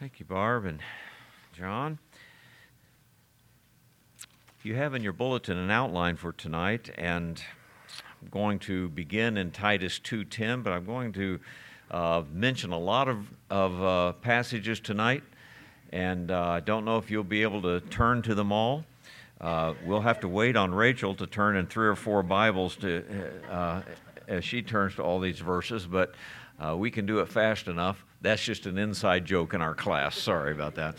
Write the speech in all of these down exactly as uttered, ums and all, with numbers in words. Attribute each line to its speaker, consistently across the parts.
Speaker 1: Thank you, Barb and John. You have in your bulletin an outline for tonight, and I'm going to begin in Titus two ten, but I'm going to uh, mention a lot of, of uh, passages tonight, and uh, I don't know if you'll be able to turn to them all. Uh, we'll have to wait on Rachel to turn in three or four Bibles to uh, as she turns to all these verses, but uh, we can do it fast enough. That's just an inside joke in our class. Sorry about that.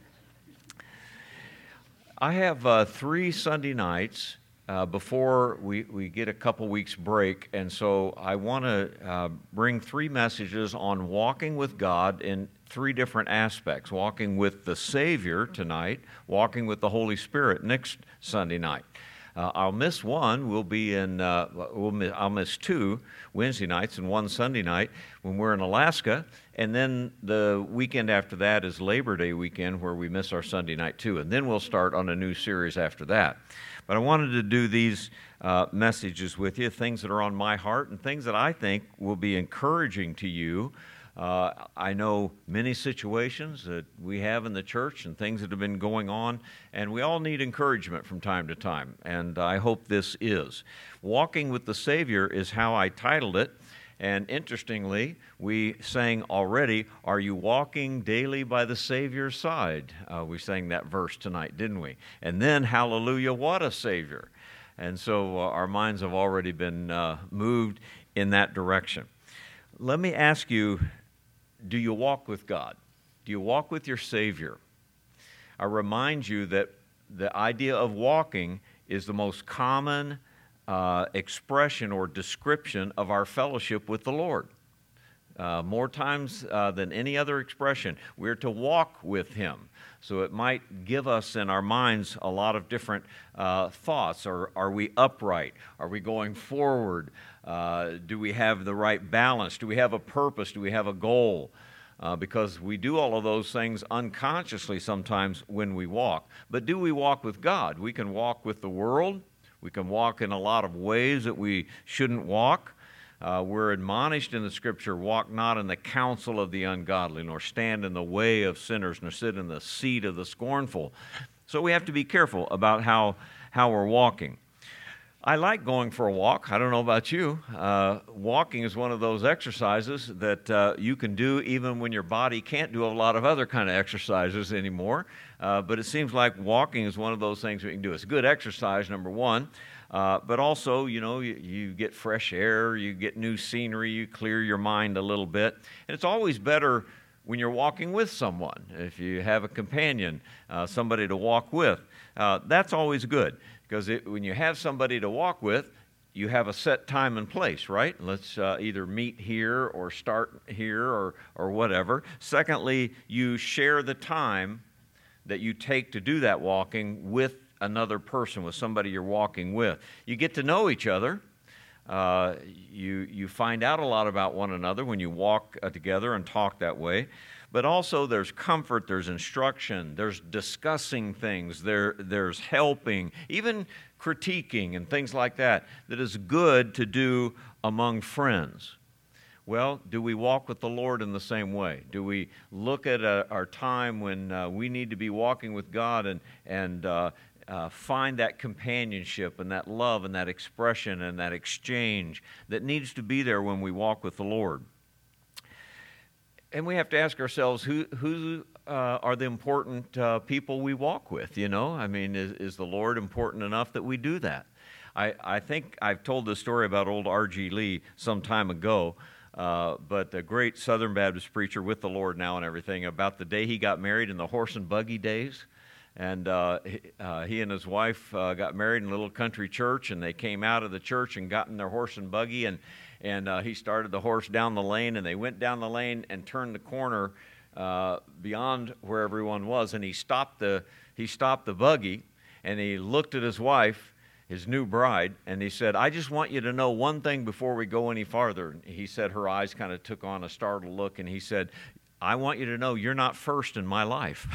Speaker 1: I have uh, three Sunday nights uh, before we, we get a couple weeks break, and so I want to uh, bring three messages on walking with God in three different aspects. Walking with the Savior tonight, walking with the Holy Spirit next Sunday night. Uh, I'll miss one. We'll be in. Uh, we'll miss, I'll miss two Wednesday nights and one Sunday night when we're in Alaska, and then the weekend after that is Labor Day weekend, where we miss our Sunday night too. And then we'll start on a new series after that. But I wanted to do these uh, messages with you, things that are on my heart and things that I think will be encouraging to you. Uh, I know many situations that we have in the church and things that have been going on, and we all need encouragement from time to time, and I hope this is. Walking with the Savior is how I titled it, and interestingly, we sang already, "Are you walking daily by the Savior's side?" Uh, we sang that verse tonight, didn't we? And then, hallelujah, what a Savior. And so uh, our minds have already been uh, moved in that direction. Let me ask you, do you walk with God? Do you walk with your Savior? I remind you that the idea of walking is the most common uh, expression or description of our fellowship with the Lord. Uh, more times uh, than any other expression, we're to walk with Him. So it might give us in our minds a lot of different uh, thoughts. Or are we upright? Are we going forward? Uh, do we have the right balance? Do we have a purpose? Do we have a goal? Uh, because we do all of those things unconsciously sometimes when we walk. But do we walk with God? We can walk with the world. We can walk in a lot of ways that we shouldn't walk. Uh, we're admonished in the Scripture, walk not in the counsel of the ungodly, nor stand in the way of sinners, nor sit in the seat of the scornful. So we have to be careful about how, how we're walking. I like going for a walk. I don't know about you. Uh, walking is one of those exercises that uh, you can do even when your body can't do a lot of other kind of exercises anymore. Uh, but it seems like walking is one of those things we can do. It's good exercise, number one. Uh, but also, you know, you, you get fresh air, you get new scenery, you clear your mind a little bit. And it's always better when you're walking with someone. If you have a companion, uh, somebody to walk with, uh, that's always good. Because it, when you have somebody to walk with, you have a set time and place, right? Let's uh, either meet here or start here or, or whatever. Secondly, you share the time that you take to do that walking with another person, with somebody you're walking with. You get to know each other. Uh, you, you find out a lot about one another when you walk uh, together and talk that way. But also there's comfort, there's instruction, there's discussing things, there, there's helping, even critiquing and things like that, that is good to do among friends. Well, do we walk with the Lord in the same way? Do we look at uh, our time when uh, we need to be walking with God and, and uh, uh, find that companionship and that love and that expression and that exchange that needs to be there when we walk with the Lord? And we have to ask ourselves, who, who uh, are the important uh, people we walk with, you know? I mean, is, is the Lord important enough that we do that? I, I think I've told this story about old R G Lee some time ago, uh, but a great Southern Baptist preacher with the Lord now and everything, about the day he got married in the horse and buggy days. And uh, he, uh, he and his wife uh, got married in a little country church, and they came out of the church and got in their horse and buggy, and And uh, he started the horse down the lane, and they went down the lane and turned the corner uh, beyond where everyone was. And he stopped the he stopped the buggy, and he looked at his wife, his new bride, and he said, "I just want you to know one thing before we go any farther." And he said her eyes kind of took on a startled look, and he said, "I want you to know you're not first in my life."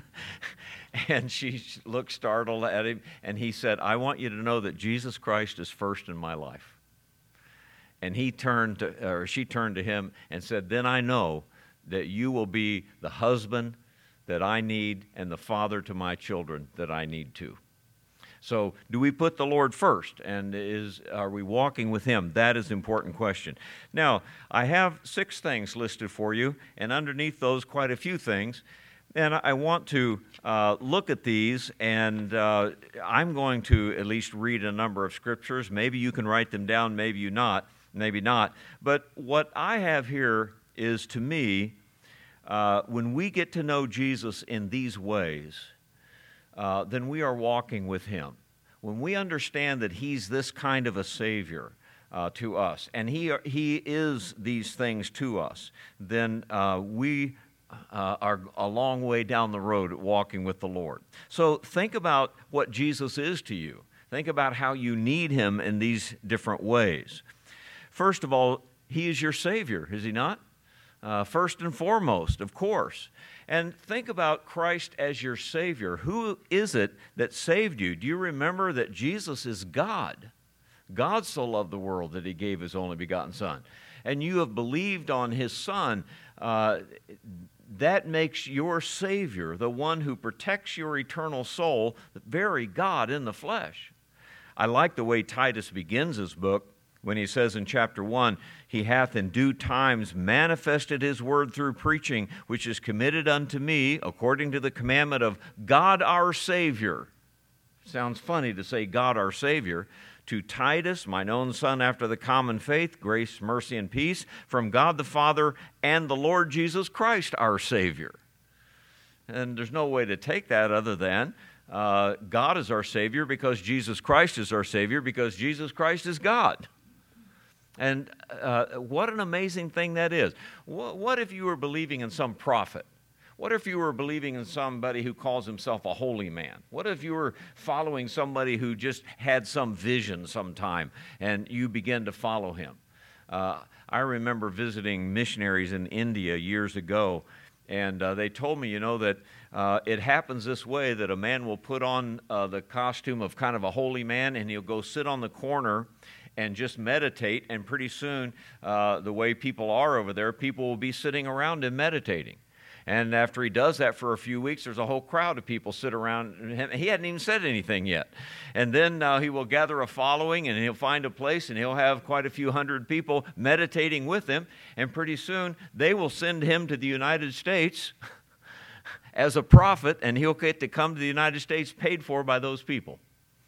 Speaker 1: And she looked startled at him, and he said, "I want you to know that Jesus Christ is first in my life." And he turned to, or she turned to him and said, "Then I know that you will be the husband that I need and the father to my children that I need too. So do we put the Lord first, and is are we walking with Him? That is an important question. Now, I have six things listed for you, and underneath those quite a few things, and I want to uh, look at these, and uh, I'm going to at least read a number of scriptures. Maybe you can write them down, maybe you not, maybe not. But what I have here is, to me, uh, when we get to know Jesus in these ways, Uh, then we are walking with Him. When we understand that He's this kind of a Savior uh, to us, and He He is these things to us, then uh, we uh, are a long way down the road walking with the Lord. So think about what Jesus is to you. Think about how you need Him in these different ways. First of all, He is your Savior, is He not? Uh, first and foremost, of course. And think about Christ as your Savior. Who is it that saved you? Do you remember that Jesus is God? God so loved the world that He gave His only begotten Son. And you have believed on His Son. Uh, that makes your Savior, the one who protects your eternal soul, the very God in the flesh. I like the way Titus begins his book when he says in chapter one, He hath in due times manifested His word through preaching, which is committed unto me according to the commandment of God our Savior. Sounds funny to say God our Savior. To Titus, mine own son after the common faith, grace, mercy, and peace from God the Father and the Lord Jesus Christ our Savior. And there's no way to take that other than uh, God is our Savior because Jesus Christ is our Savior because Jesus Christ is God. And uh, what an amazing thing that is. What if you were believing in some prophet? What if you were believing in somebody who calls himself a holy man? What if you were following somebody who just had some vision sometime and you begin to follow him? Uh, I remember visiting missionaries in India years ago, and uh, they told me, you know, that uh, it happens this way, that a man will put on uh, the costume of kind of a holy man, and he'll go sit on the corner and just meditate, and pretty soon, uh, the way people are over there, people will be sitting around him meditating. And after he does that for a few weeks, there's a whole crowd of people sit around him. He hadn't even said anything yet. And then uh, he will gather a following, and he'll find a place, and he'll have quite a few hundred people meditating with him. And pretty soon, they will send him to the United States as a prophet, and he'll get to come to the United States paid for by those people.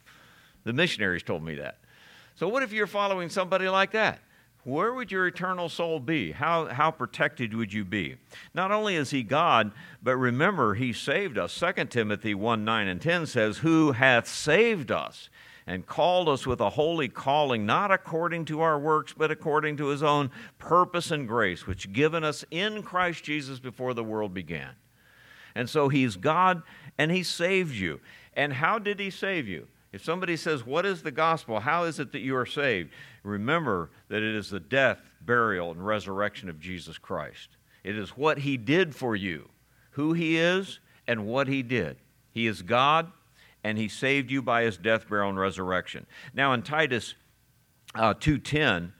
Speaker 1: The missionaries told me that. So what if you're following somebody like that? Where would your eternal soul be? How, how protected would you be? Not only is He God, but remember, He saved us. Second Timothy one, nine and ten says, Who hath saved us and called us with a holy calling, not according to our works, but according to His own purpose and grace, which given us in Christ Jesus before the world began. And so He's God, and He saved you. And how did He save you? If somebody says, what is the gospel? How is it that you are saved? Remember that it is the death, burial, and resurrection of Jesus Christ. It is what He did for you, who He is, and what He did. He is God, and He saved you by His death, burial, and resurrection. Now in Titus uh, two ten,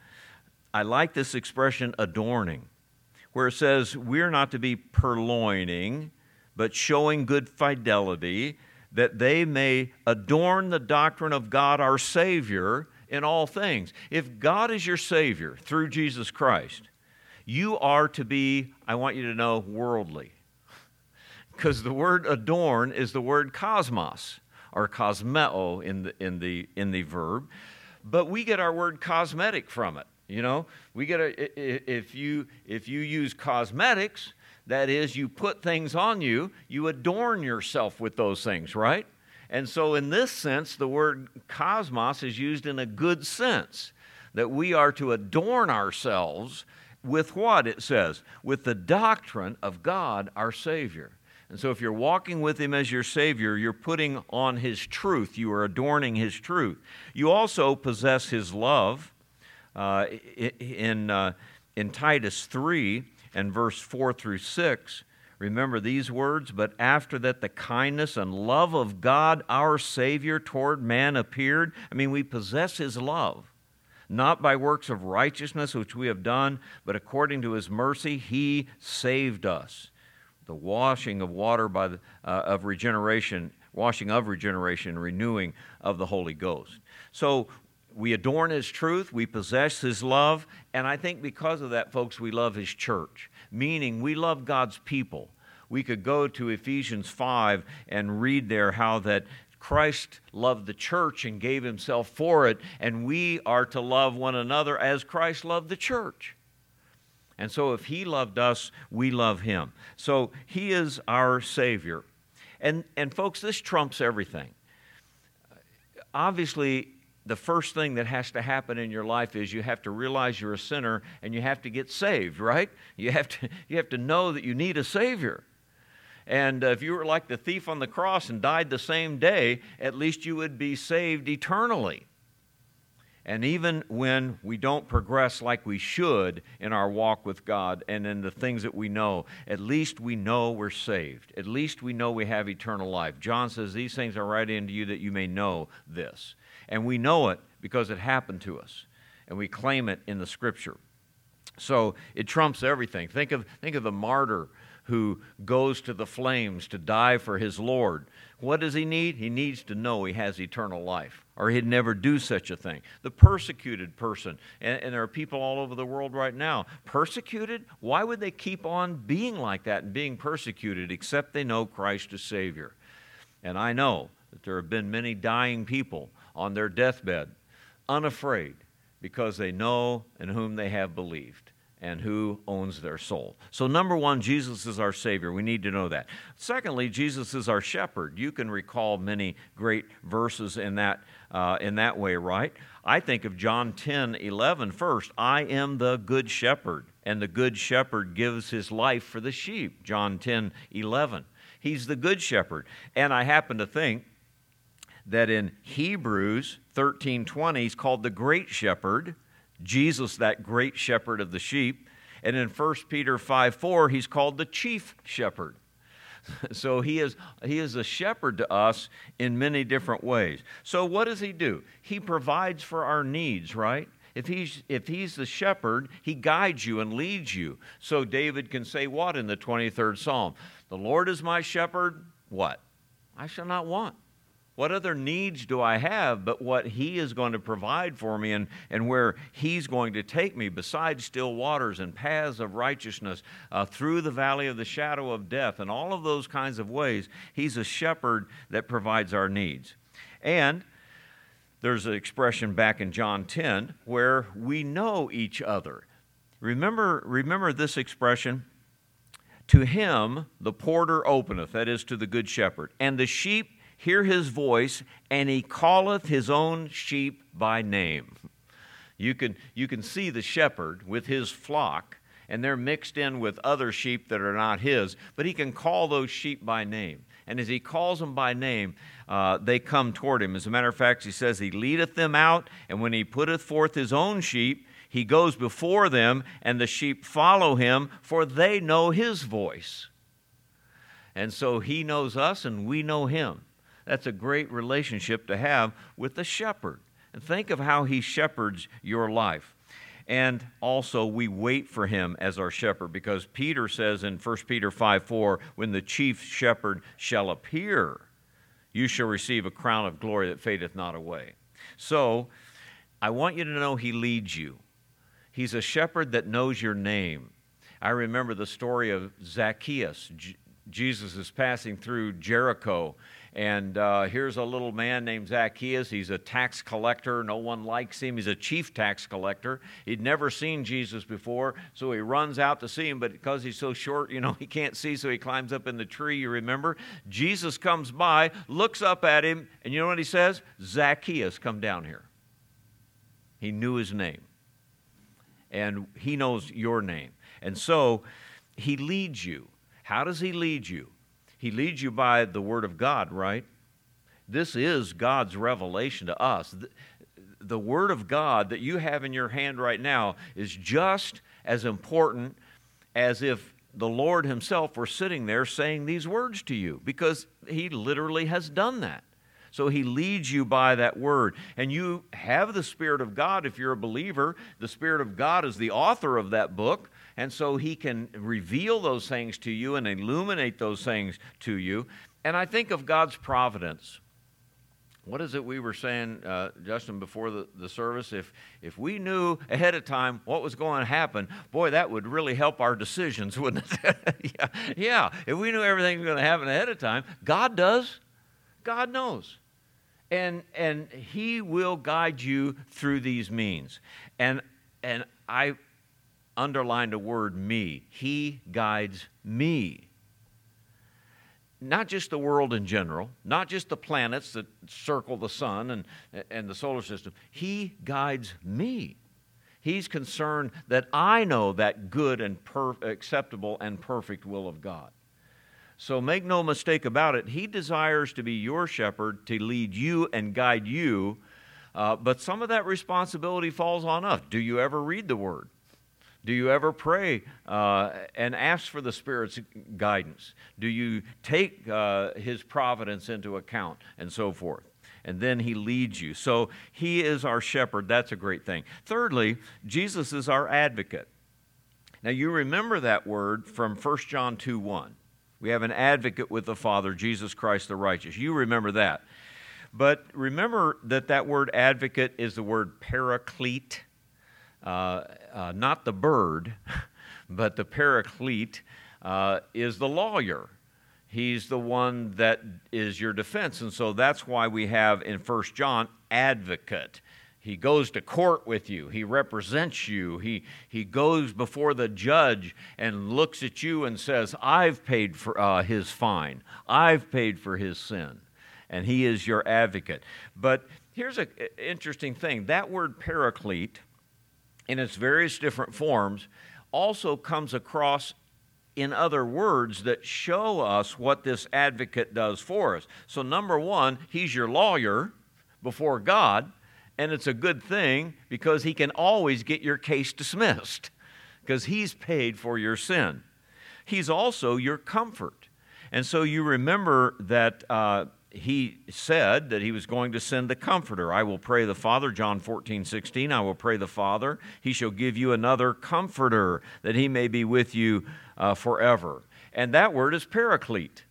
Speaker 1: I like this expression, adorning, where it says, we're not to be purloining, but showing good fidelity, that they may adorn the doctrine of God our Savior in all things. If God is your Savior through Jesus Christ, you are to be, I want you to know, worldly. Because the word adorn is the word cosmos, or cosmeo in the, in the, in the verb, but we get our word cosmetic from it. You know, we get a, if you, if you use cosmetics, that is, you put things on you, you adorn yourself with those things, right? And so in this sense, the word cosmos is used in a good sense, that we are to adorn ourselves with what, it says? With the doctrine of God, our Savior. And so if you're walking with Him as your Savior, you're putting on His truth. You are adorning His truth. You also possess His love. Uh, in, uh, in Titus three, and verse four through six, remember these words, but after that the kindness and love of God our Savior toward man appeared. I mean, we possess His love. not by works of righteousness which we have done, but according to his mercy he saved us. The washing of water by the, uh, of regeneration, washing of regeneration, renewing of the Holy Ghost. So we adorn his truth, we possess his love, and I think because of that, folks, we love his church, meaning we love God's people. We could go to Ephesians five and read there how that Christ loved the church and gave himself for it, and we are to love one another as Christ loved the church. And so if he loved us, we love him. So he is our Savior. And, and folks, this trumps everything. Obviously, the first thing that has to happen in your life is you have to realize you're a sinner and you have to get saved, right? You have to, you have to know that you need a Savior. And uh, if you were like the thief on the cross and died the same day, at least you would be saved eternally. And even when we don't progress like we should in our walk with God and in the things that we know, at least we know we're saved. At least we know we have eternal life. John says, these things are right into you that you may know this. And we know it because it happened to us. And we claim it in the Scripture. So it trumps everything. Think of, think of the martyr who goes to the flames to die for his Lord. What does he need? He needs to know he has eternal life, or he'd never do such a thing. The persecuted person, and, and there are people all over the world right now, persecuted? Why would they keep on being like that and being persecuted except they know Christ is Savior? And I know that there have been many dying people on their deathbed, unafraid, because they know in whom they have believed and who owns their soul. So number one, Jesus is our Savior. We need to know that. Secondly, Jesus is our shepherd. You can recall many great verses in that, uh, in that way, right? I think of John ten eleven first. I am the good shepherd, and the good shepherd gives his life for the sheep. John ten eleven. He's the good shepherd. And I happen to think that in Hebrews thirteen twenty, he's called the great shepherd. Jesus, that great shepherd of the sheep. And in First Peter five four, he's called the chief shepherd. So he is, he is a shepherd to us in many different ways. So what does he do? He provides for our needs, right? If he's, if he's the shepherd, he guides you and leads you. So David can say what in the twenty-third Psalm? The Lord is my shepherd, what? I shall not want. What other needs do I have but what he is going to provide for me and, and where he's going to take me besides still waters and paths of righteousness uh, through the valley of the shadow of death and all of those kinds of ways. He's a shepherd that provides our needs. And there's an expression back in John ten where we know each other. Remember, remember this expression? To him the porter openeth, that is to the good shepherd, and the sheep hear his voice, and he calleth his own sheep by name. You can, you can see the shepherd with his flock, and they're mixed in with other sheep that are not his, but he can call those sheep by name. And as he calls them by name, uh, they come toward him. As a matter of fact, he says, he leadeth them out, and when he putteth forth his own sheep, he goes before them, and the sheep follow him, for they know his voice. And so he knows us, and we know him. That's a great relationship to have with the shepherd. And think of how he shepherds your life. And also we wait for him as our shepherd, because Peter says in First Peter five four, when the chief shepherd shall appear, you shall receive a crown of glory that fadeth not away. So I want you to know he leads you. He's a shepherd that knows your name. I remember the story of Zacchaeus. J- Jesus is passing through Jericho, and uh, here's a little man named Zacchaeus. He's a tax collector. No one likes him. He's a chief tax collector. He'd never seen Jesus before, so he runs out to see him, but because he's so short, you know, he can't see, so he climbs up in the tree, you remember? Jesus comes by, looks up at him, and you know what he says? Zacchaeus, come down here. He knew his name, and he knows your name. And so he leads you. How does he lead you? He leads you by the Word of God, right? This is God's revelation to us. The, the Word of God that you have in your hand right now is just as important as if the Lord himself were sitting there saying these words to you, because he literally has done that. So he leads you by that word. And you have the Spirit of God if you're a believer. The Spirit of God is the author of that book. And so he can reveal those things to you and illuminate those things to you. And I think of God's providence. What is it we were saying, uh, Justin, before the, the service? If if we knew ahead of time what was going to happen, boy, that would really help our decisions, wouldn't it? yeah, yeah, if we knew everything was going to happen ahead of time, God does. God knows. And and he will guide you through these means. And and I underlined a word, me. He guides me. Not just the world in general, not just the planets that circle the sun and, and the solar system. He guides me. He's concerned that I know that good and per- acceptable and perfect will of God. So make no mistake about it, he desires to be your shepherd, to lead you and guide you, uh, but some of that responsibility falls on us. Do you ever read the Word? Do you ever pray uh, and ask for the Spirit's guidance? Do you take uh, His providence into account and so forth? And then He leads you. So He is our shepherd. That's a great thing. Thirdly, Jesus is our advocate. Now you remember that word from First John two one. We have an advocate with the Father, Jesus Christ the righteous. You remember that. But remember that that word advocate is the word paraclete. Uh, uh, not the bird, but the paraclete uh, is the lawyer. He's the one that is your defense. And so that's why we have in First John, advocate. He goes to court with you. He represents you. He, he goes before the judge and looks at you and says, I've paid for uh, his fine. I've paid for his sin. And he is your advocate. But here's an interesting thing. That word paraclete, in its various different forms, also comes across in other words that show us what this advocate does for us. So number one, he's your lawyer before God, and it's a good thing because he can always get your case dismissed because he's paid for your sin. He's also your comfort. And so you remember that uh, he said that he was going to send the Comforter. I will pray the Father, John fourteen sixteen, I will pray the Father. He shall give you another Comforter, that he may be with you uh, forever. And that word is paraclete.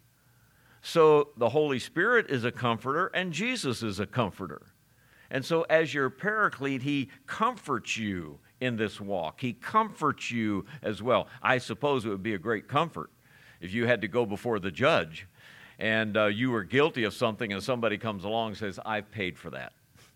Speaker 1: So the Holy Spirit is a comforter, and Jesus is a comforter. And so as your paraclete, he comforts you in this walk. He comforts you as well. I suppose it would be a great comfort if you had to go before the judge and uh, you were guilty of something and somebody comes along and says, I've paid for that.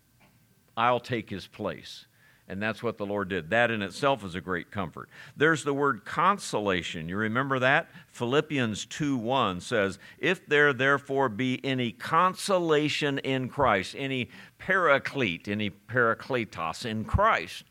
Speaker 1: I'll take his place. And that's what the Lord did. That in itself is a great comfort. There's the word consolation. You remember that? Philippians two one says, if there therefore be any consolation in Christ, any paraclete, any parakletos in Christ,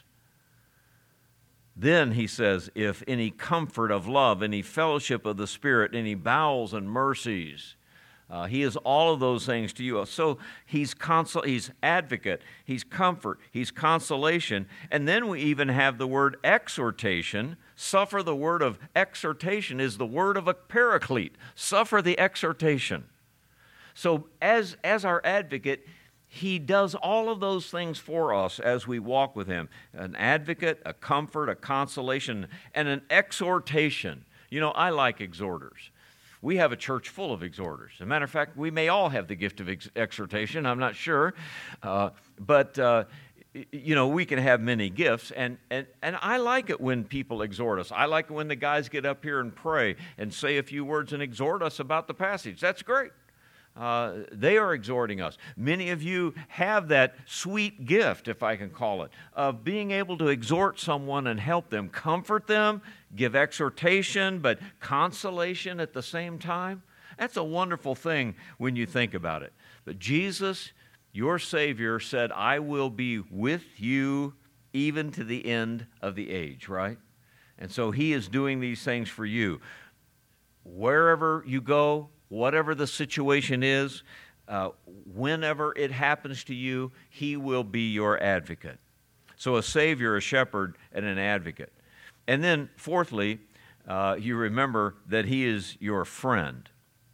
Speaker 1: then he says, if any comfort of love, any fellowship of the Spirit, any bowels and mercies, Uh, he is all of those things to you. So he's consol- he's advocate, he's comfort, he's consolation. And then we even have the word exhortation. Suffer, the word of exhortation is the word of a paraclete. Suffer the exhortation. So as, as our advocate, he does all of those things for us as we walk with him. An advocate, a comfort, a consolation, and an exhortation. You know, I like exhorters. We have a church full of exhorters. As a matter of fact, we may all have the gift of ex- exhortation. I'm not sure. Uh, but, uh, you know, we can have many gifts. And, and, and I like it when people exhort us. I like it when the guys get up here and pray and say a few words and exhort us about the passage. That's great. Uh, they are exhorting us. Many of you have that sweet gift, if I can call it, of being able to exhort someone and help them, comfort them, give exhortation, but consolation at the same time. That's a wonderful thing when you think about it. But Jesus, your Savior, said, I will be with you even to the end of the age, right? And so he is doing these things for you. Wherever you go, whatever the situation is, uh, whenever it happens to you, he will be your advocate. So a Savior, a shepherd, and an advocate. And then fourthly, uh, you remember that he is your friend.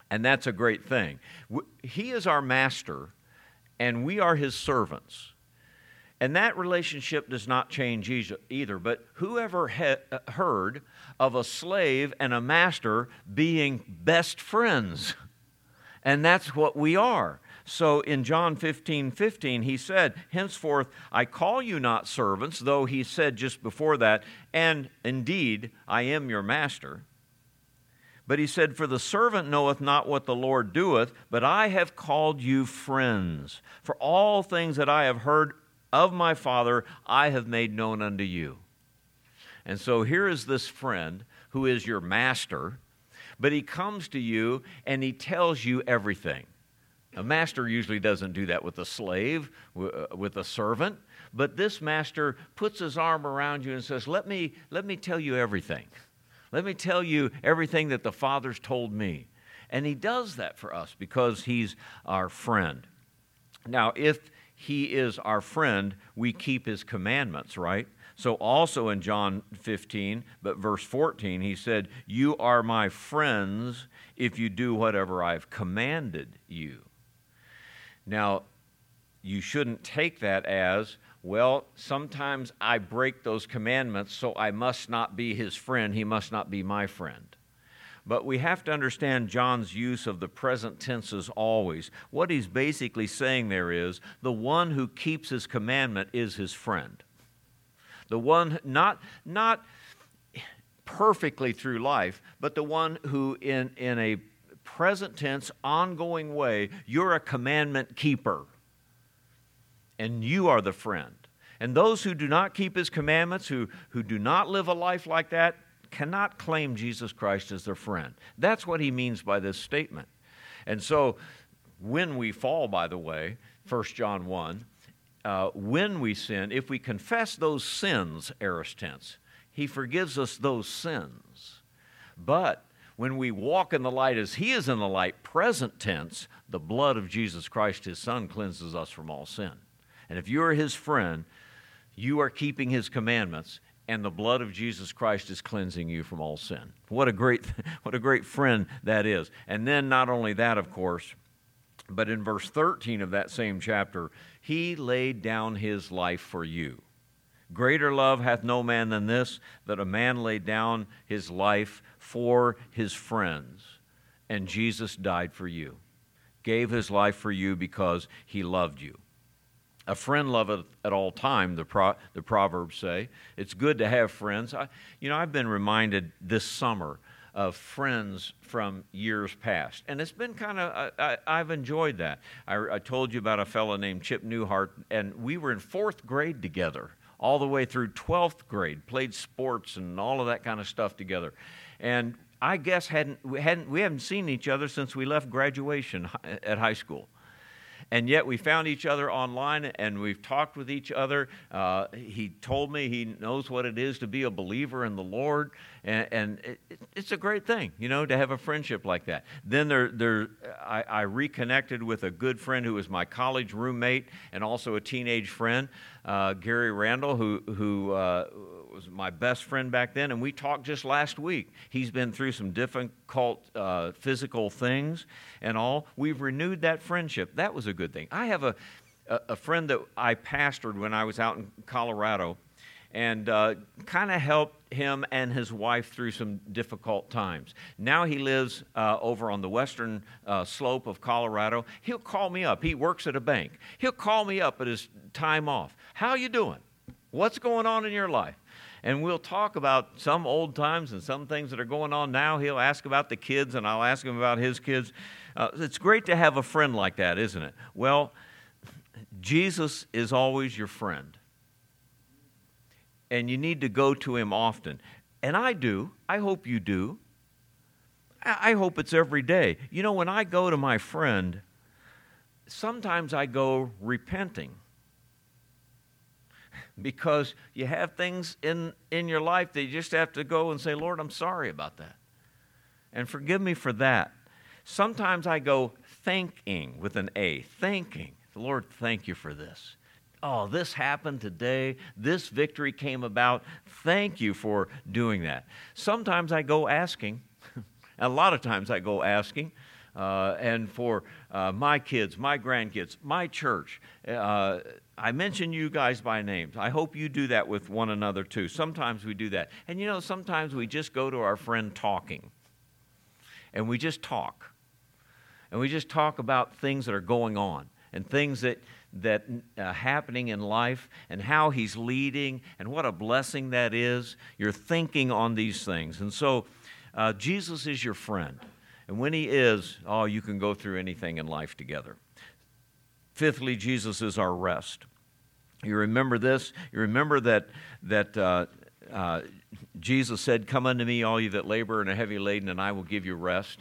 Speaker 1: And that's a great thing. He is our master, and we are his servants. And that relationship does not change either. But whoever he- heard of a slave and a master being best friends? And that's what we are. So in John fifteen fifteen, he said, henceforth I call you not servants, though he said just before that, and indeed I am your master. But he said, for the servant knoweth not what the Lord doeth, but I have called you friends. For all things that I have heard of my Father, I have made known unto you. And so here is this friend who is your master, but he comes to you and he tells you everything. A master usually doesn't do that with a slave, with a servant, but this master puts his arm around you and says, let me, let me tell you everything. Let me tell you everything that the Father's told me. And he does that for us because he's our friend. Now, if he is our friend, we keep his commandments, right? So also in John fifteen, but verse fourteen, he said, you are my friends if you do whatever I've commanded you. Now, you shouldn't take that as, well, sometimes I break those commandments, so I must not be his friend. He must not be my friend. But we have to understand John's use of the present tenses always. What he's basically saying there is, the one who keeps his commandment is his friend. The one, not, not perfectly through life, but the one who in, in a present tense, ongoing way, you're a commandment keeper. And you are the friend. And those who do not keep his commandments, who, who do not live a life like that, cannot claim Jesus Christ as their friend. That's what he means by this statement. And so when we fall, by the way, First John one, uh, when we sin, if we confess those sins, aorist tense, he forgives us those sins. But when we walk in the light as he is in the light, present tense, the blood of Jesus Christ, his Son, cleanses us from all sin. And if you are his friend, you are keeping his commandments, and the blood of Jesus Christ is cleansing you from all sin. What a great, what a great friend that is. And then not only that, of course, but in verse thirteen of that same chapter, he laid down his life for you. Greater love hath no man than this, that a man laid down his life for his friends. And Jesus died for you, gave his life for you because he loved you. A friend loveth at all time, the, pro, the Proverbs say. It's good to have friends. I, you know, I've been reminded this summer of friends from years past. And it's been kind of, I, I, I've enjoyed that. I, I told you about a fellow named Chip Newhart, and we were in fourth grade together, all the way through twelfth grade, played sports and all of that kind of stuff together. And I guess hadn't we hadn't we haven't seen each other since we left graduation at high school. And yet we found each other online, and we've talked with each other. Uh, he told me he knows what it is to be a believer in the Lord, and, and it, it's a great thing, you know, to have a friendship like that. Then there, there, I, I reconnected with a good friend who was my college roommate and also a teenage friend, uh, Gary Randall, who who uh, was my best friend back then, and we talked just last week. He's been through some difficult uh, physical things and all. We've renewed that friendship. That was a good thing. I have a, a, a friend that I pastored when I was out in Colorado, and uh, kind of helped him and his wife through some difficult times. Now he lives uh, over on the western uh, slope of Colorado. He'll call me up. He works at a bank. He'll call me up at his time off. How you doing? What's going on in your life? And we'll talk about some old times and some things that are going on now. He'll ask about the kids, and I'll ask him about his kids. Uh, it's great to have a friend like that, isn't it? Well, Jesus is always your friend. And you need to go to him often. And I do. I hope you do. I hope it's every day. You know, when I go to my friend, sometimes I go repenting. Because you have things in, in your life that you just have to go and say, Lord, I'm sorry about that. And forgive me for that. Sometimes I go thanking with an A, thanking. Lord, thank you for this. Oh, this happened today. This victory came about. Thank you for doing that. Sometimes I go asking. A lot of times I go asking. uh, and for uh, my kids, my grandkids, my church. Uh, I mention you guys by names. I hope you do that with one another too. Sometimes we do that. And you know, sometimes we just go to our friend talking, and we just talk. And we just talk about things that are going on and things that that uh, happening in life and how he's leading and what a blessing that is. You're thinking on these things. And so uh, Jesus is your friend. And when he is, oh, you can go through anything in life together. Fifthly, Jesus is our rest. You remember this? You remember that that uh, uh, Jesus said, "Come unto me, all you that labor and are heavy laden, and I will give you rest."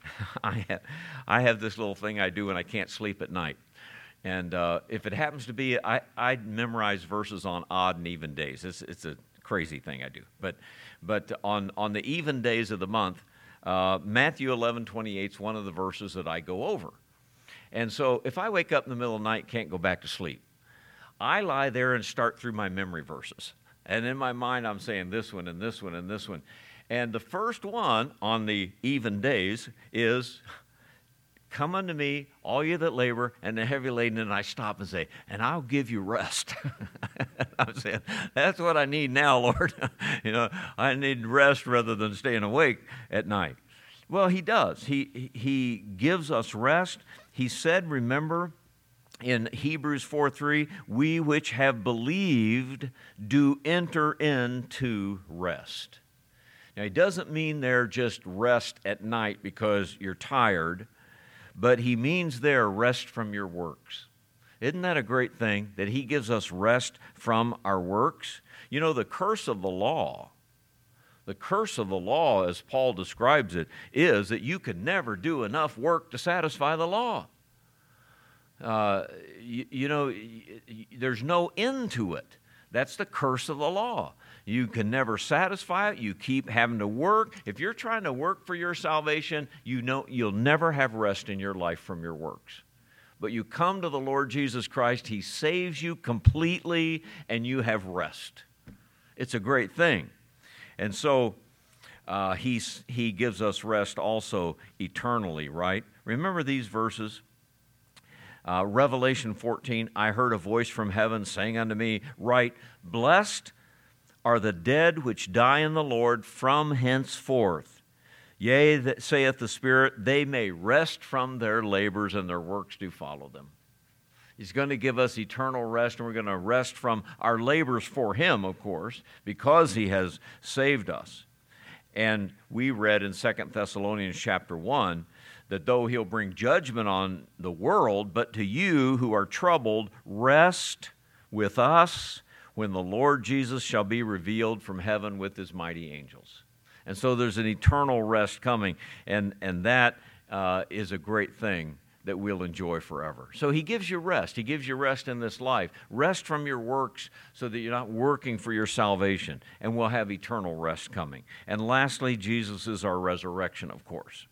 Speaker 1: I have, I have this little thing I do when I can't sleep at night. And uh, if it happens to be, I, I memorize verses on odd and even days. It's, it's a crazy thing I do. But but on, on the even days of the month, uh, Matthew eleven twenty-eight is one of the verses that I go over. And so if I wake up in the middle of the night, can't go back to sleep, I lie there and start through my memory verses. And in my mind, I'm saying this one and this one and this one. And the first one on the even days is, "Come unto me, all you that labor and are heavy laden," and I stop and say, "and I'll give you rest." I'm saying, that's what I need now, Lord. You know, I need rest rather than staying awake at night. Well, he does. He, he gives us rest. He said, remember, in Hebrews four three, "We which have believed do enter into rest." Now, he doesn't mean there just rest at night because you're tired, but he means there rest from your works. Isn't that a great thing, that he gives us rest from our works? You know, the curse of the law, the curse of the law, as Paul describes it, is that you could never do enough work to satisfy the law. Uh, you, you know, there's no end to it. That's the curse of the law. You can never satisfy it. You keep having to work. If you're trying to work for your salvation, you know you'll never have rest in your life from your works. But you come to the Lord Jesus Christ, he saves you completely, and you have rest. It's a great thing. And so uh, he's, he gives us rest also eternally, right? Remember these verses? Uh, Revelation fourteen, "I heard a voice from heaven saying unto me, Write, blessed are the dead which die in the Lord from henceforth. Yea, that saith the Spirit, they may rest from their labors, and their works do follow them." He's going to give us eternal rest, and we're going to rest from our labors for him, of course, because he has saved us. And we read in Second Thessalonians chapter one, that though he'll bring judgment on the world, but to you who are troubled, rest with us when the Lord Jesus shall be revealed from heaven with his mighty angels. And so there's an eternal rest coming, and, and that uh, is a great thing that we'll enjoy forever. So he gives you rest. He gives you rest in this life. Rest from your works so that you're not working for your salvation, and we'll have eternal rest coming. And lastly, Jesus is our resurrection, of course.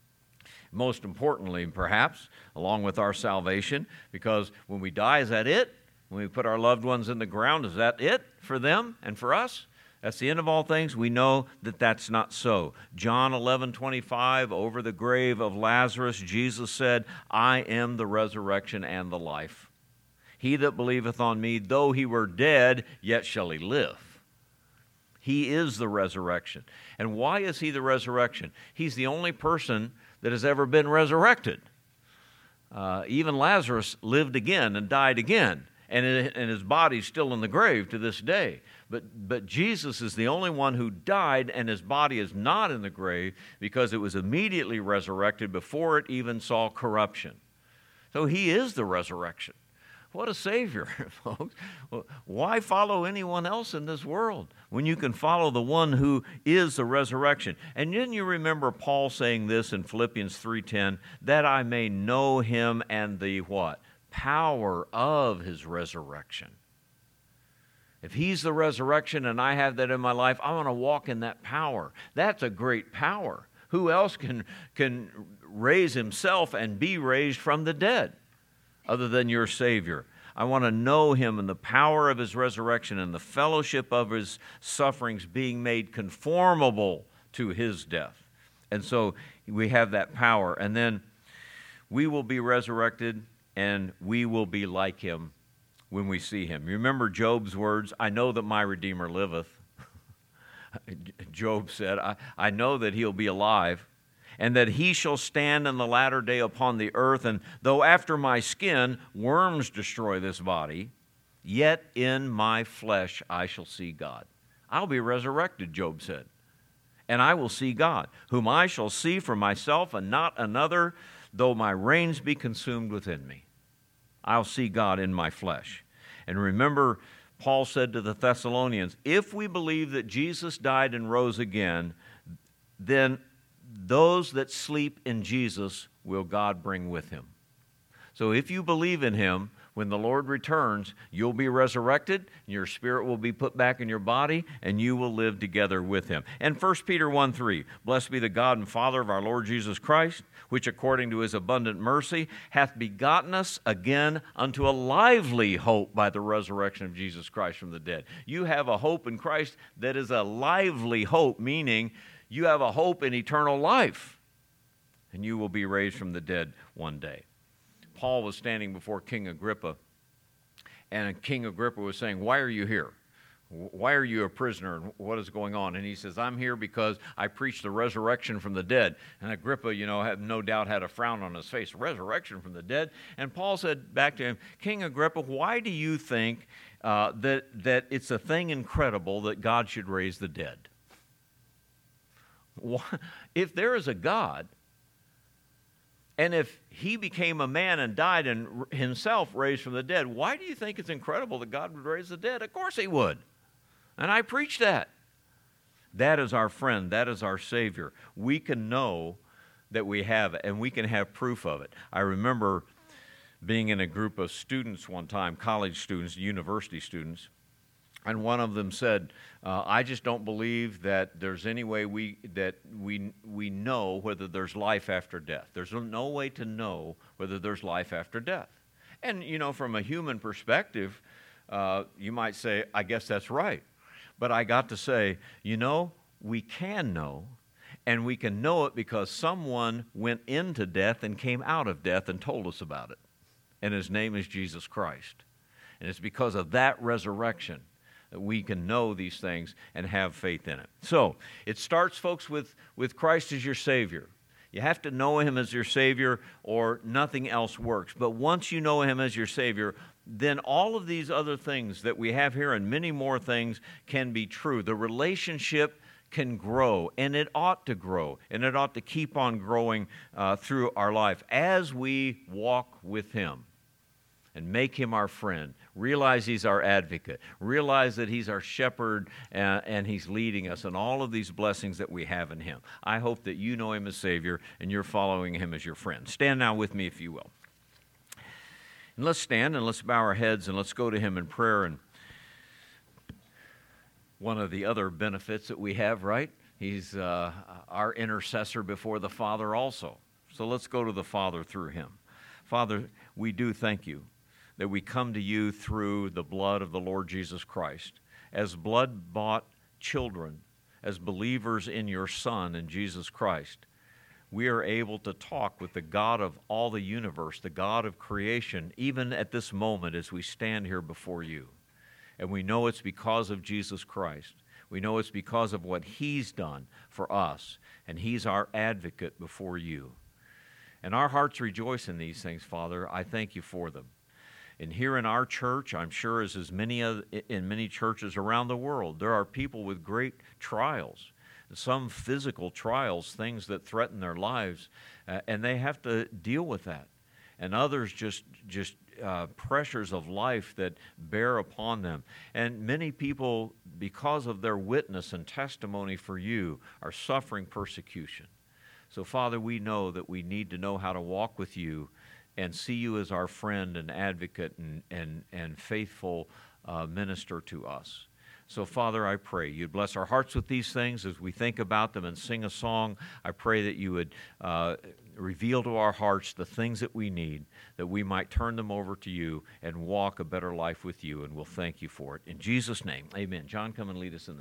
Speaker 1: Most importantly, perhaps, along with our salvation, because when we die, is that it? When we put our loved ones in the ground, is that it for them and for us? That's the end of all things? We know that that's not so. John eleven twenty-five, over the grave of Lazarus, Jesus said, "I am the resurrection and the life. He that believeth on me, though he were dead, yet shall he live." He is the resurrection. And why is he the resurrection? He's the only person that has ever been resurrected. Uh, even Lazarus lived again and died again, and, it, and his body's still in the grave to this day. But, but Jesus is the only one who died, and his body is not in the grave because it was immediately resurrected before it even saw corruption. So he is the resurrection. What a Savior, folks. Well, why follow anyone else in this world when you can follow the one who is the resurrection? And then you remember Paul saying this in Philippians three ten, "That I may know him and the" what? "Power of his resurrection." If he's the resurrection and I have that in my life, I want to walk in that power. That's a great power. Who else can, can raise himself and be raised from the dead other than your Savior? I want to know him and the power of his resurrection and the fellowship of his sufferings, being made conformable to his death. And so we have that power. And then we will be resurrected, and we will be like him when we see him. You remember Job's words, I know that my Redeemer liveth. Job said, I, I know that he'll be alive, and that he shall stand in the latter day upon the earth, and though after my skin worms destroy this body, yet in my flesh I shall see God. I'll be resurrected, Job said, and I will see God, whom I shall see for myself and not another, though my reins be consumed within me. I'll see God in my flesh. And remember, Paul said to the Thessalonians, if we believe that Jesus died and rose again, then those that sleep in Jesus will God bring with him. So if you believe in him, when the Lord returns, you'll be resurrected, your spirit will be put back in your body, and you will live together with him. And First Peter one three, blessed be the God and Father of our Lord Jesus Christ, which according to his abundant mercy hath begotten us again unto a lively hope by the resurrection of Jesus Christ from the dead. You have a hope in Christ that is a lively hope, meaning you have a hope in eternal life, and you will be raised from the dead one day. Paul was standing before King Agrippa, and King Agrippa was saying, why are you here? Why are you a prisoner, and what is going on? And he says, I'm here because I preach the resurrection from the dead. And Agrippa, you know, had no doubt had a frown on his face, resurrection from the dead. And Paul said back to him, King Agrippa, why do you think uh, that, that it's a thing incredible that God should raise the dead? If there is a God, and if he became a man and died and himself raised from the dead, why do you think it's incredible that God would raise the dead? Of course he would. And I preach that. That is our friend. That is our Savior. We can know that we have it, and we can have proof of it. I remember being in a group of students one time, college students, university students, and one of them said, uh, I just don't believe that there's any way we that we we know whether there's life after death. There's no way to know whether there's life after death. And, you know, from a human perspective, uh, you might say, I guess that's right. But I got to say, you know, we can know, and we can know it because someone went into death and came out of death and told us about it. And his name is Jesus Christ. And it's because of that resurrection that we can know these things and have faith in it. So it starts, folks, with, with Christ as your Savior. You have to know him as your Savior or nothing else works. But once you know him as your Savior, then all of these other things that we have here and many more things can be true. The relationship can grow, and it ought to grow, and it ought to keep on growing uh, through our life as we walk with him. And make him our friend. Realize he's our advocate. Realize that he's our shepherd and, and he's leading us in all of these blessings that we have in him. I hope that you know him as Savior and you're following him as your friend. Stand now with me if you will. And let's stand and let's bow our heads and let's go to him in prayer. And one of the other benefits that we have, right? He's uh, our intercessor before the Father also. So let's go to the Father through him. Father, we do thank you that we come to you through the blood of the Lord Jesus Christ. As blood-bought children, as believers in your Son, in Jesus Christ, we are able to talk with the God of all the universe, the God of creation, even at this moment as we stand here before you. And we know it's because of Jesus Christ. We know it's because of what he's done for us, and he's our advocate before you. And our hearts rejoice in these things, Father. I thank you for them. And here in our church, I'm sure as, as many other, in many churches around the world, there are people with great trials, some physical trials, things that threaten their lives, uh, and they have to deal with that. And others just, just uh, pressures of life that bear upon them. And many people, because of their witness and testimony for you, are suffering persecution. So, Father, we know that we need to know how to walk with you and see you as our friend and advocate and, and, and faithful uh, minister to us. So, Father, I pray you'd bless our hearts with these things as we think about them and sing a song. I pray that you would uh, reveal to our hearts the things that we need, that we might turn them over to you and walk a better life with you, and we'll thank you for it. In Jesus' name, amen. John, come and lead us in this.